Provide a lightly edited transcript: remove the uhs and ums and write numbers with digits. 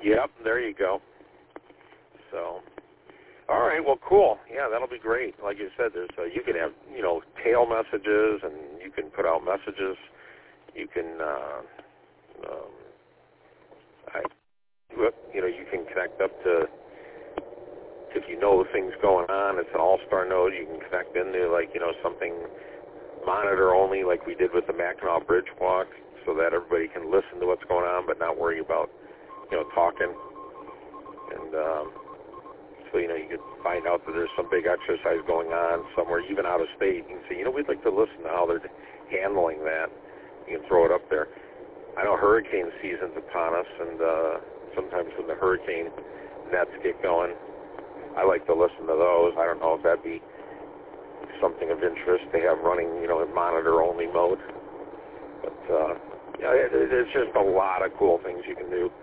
Yep, there you go. So, all right, well, cool. Yeah, that'll be great. Like you said, there's you can have tail messages, and you can put out messages. You can you can connect up to, if you know things going on. It's an all-star node. You can connect into something monitor only, like we did with the Mackinac Bridge walk, so that everybody can listen to what's going on, but not worry about talking. And so you could find out that there's some big exercise going on somewhere, even out of state. You can say, we'd like to listen to how they're handling that. You can throw it up there. I know hurricane season's upon us, and sometimes when the hurricane nets get going, I like to listen to those. I don't know if that'd be something of interest to have running, in monitor-only mode. But, there's just a lot of cool things you can do.